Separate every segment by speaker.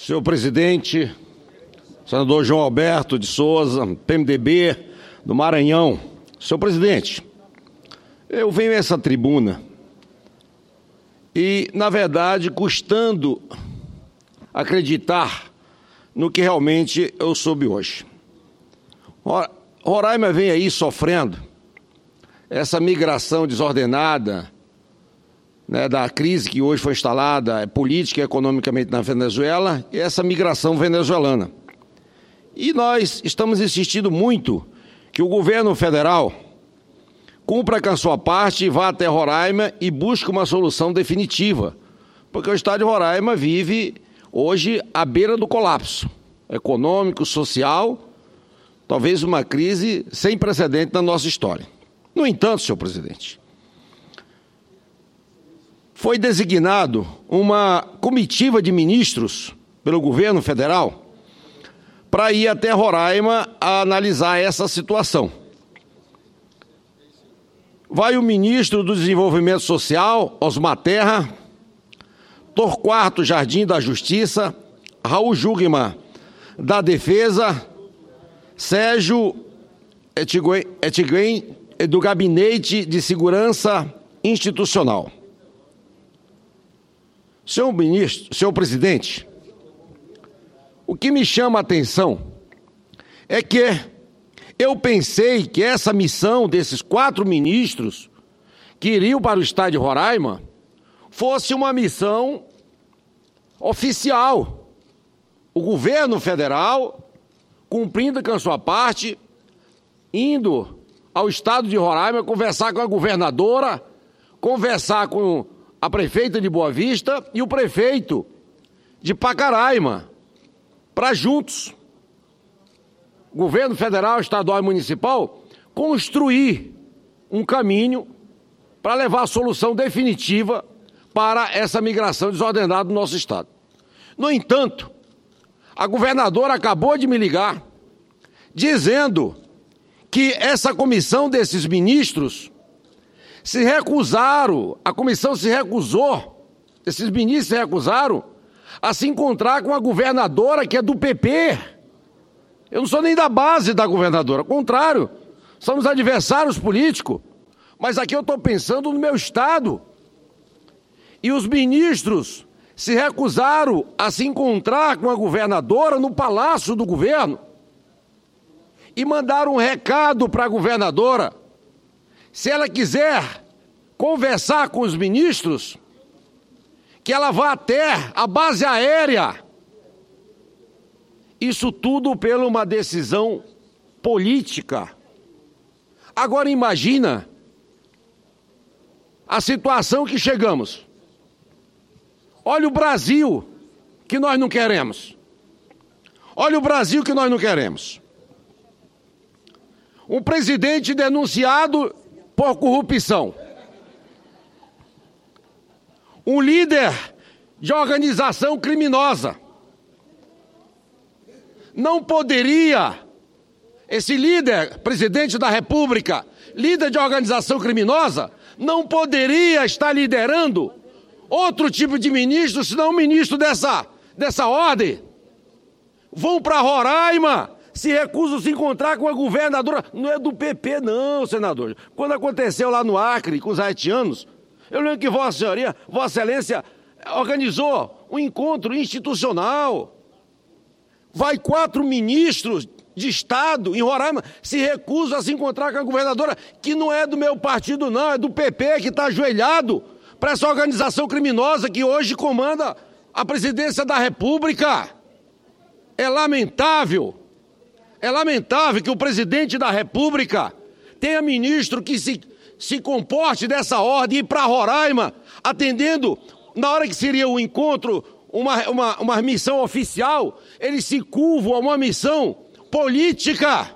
Speaker 1: Senhor presidente, senador João Alberto de Souza, PMDB do Maranhão. Senhor presidente, eu venho a essa tribuna e, na verdade, custando acreditar no que realmente eu soube hoje. Roraima vem aí sofrendo essa migração desordenada, né, da crise que hoje foi instalada política e economicamente na Venezuela, e essa migração venezuelana. E nós estamos insistindo muito que o governo federal cumpra com a sua parte e vá até Roraima e busque uma solução definitiva, porque o estado de Roraima vive hoje à beira do colapso econômico, social, talvez uma crise sem precedente na nossa história. No entanto, senhor presidente, foi designado uma comitiva de ministros pelo governo federal para ir até Roraima a analisar essa situação. Vai o ministro do Desenvolvimento Social, Osmar Terra, Torquato Jardim da Justiça, Raul Jungmann da Defesa, Sérgio Etiguem do Gabinete de Segurança Institucional. Senhor ministro, senhor presidente, o que me chama a atenção é que eu pensei que essa missão desses 4 ministros que iriam para o estado de Roraima fosse uma missão oficial. O governo federal, cumprindo com a sua parte, indo ao estado de Roraima conversar com a governadora, conversar com a prefeita de Boa Vista e o prefeito de Pacaraima, para juntos, governo federal, estadual e municipal, construir um caminho para levar a solução definitiva para essa migração desordenada do nosso estado. No entanto, a governadora acabou de me ligar dizendo que essa comissão desses ministros se recusaram, a comissão se recusou, esses ministros se recusaram a se encontrar com a governadora, que é do PP. Eu não sou nem da base da governadora, ao contrário, somos adversários políticos, mas aqui eu estou pensando no meu estado. E os ministros se recusaram a se encontrar com a governadora no palácio do governo e mandaram um recado para a governadora. Se ela quiser conversar com os ministros, que ela vá até a base aérea. Isso tudo por uma decisão política. Agora imagina a situação que chegamos. Olha o Brasil que nós não queremos. Olha o Brasil que nós não queremos. Um presidente denunciado por corrupção. Um líder de organização criminosa. Não poderia, esse líder, presidente da República, líder de organização criminosa, não poderia estar liderando outro tipo de ministro, senão um ministro dessa ordem. Vão para Roraima, se recusam a se encontrar com a governadora. Não é do PP, não, senador. Quando aconteceu lá no Acre, com os haitianos, eu lembro que Vossa Excelência organizou um encontro institucional. Vai 4 ministros de Estado em Roraima, se recusam a se encontrar com a governadora, que não é do meu partido, não, é do PP, que está ajoelhado para essa organização criminosa que hoje comanda a presidência da República. É lamentável que o presidente da República tenha ministro que se comporte dessa ordem e ir para Roraima, atendendo, na hora que seria o encontro, uma missão oficial, eles se curvam a uma missão política.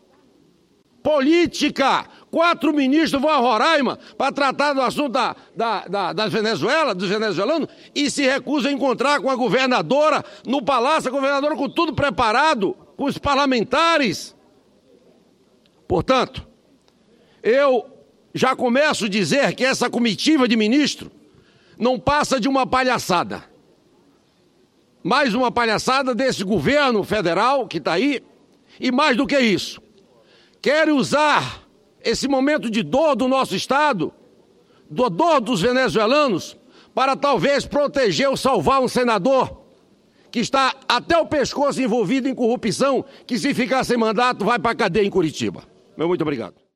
Speaker 1: 4 ministros vão a Roraima para tratar do assunto da Venezuela, dos venezuelanos, e se recusam a encontrar com a governadora no palácio, a governadora com tudo preparado, com os parlamentares. Portanto, eu já começo a dizer que essa comitiva de ministros não passa de uma palhaçada. mais uma palhaçada desse governo federal que está aí, e mais do que isso, querem usar esse momento de dor do nosso Estado, da dor dos venezuelanos, para talvez proteger ou salvar um senador que está até o pescoço envolvido em corrupção, que se ficar sem mandato vai para a cadeia em Curitiba. Meu muito obrigado.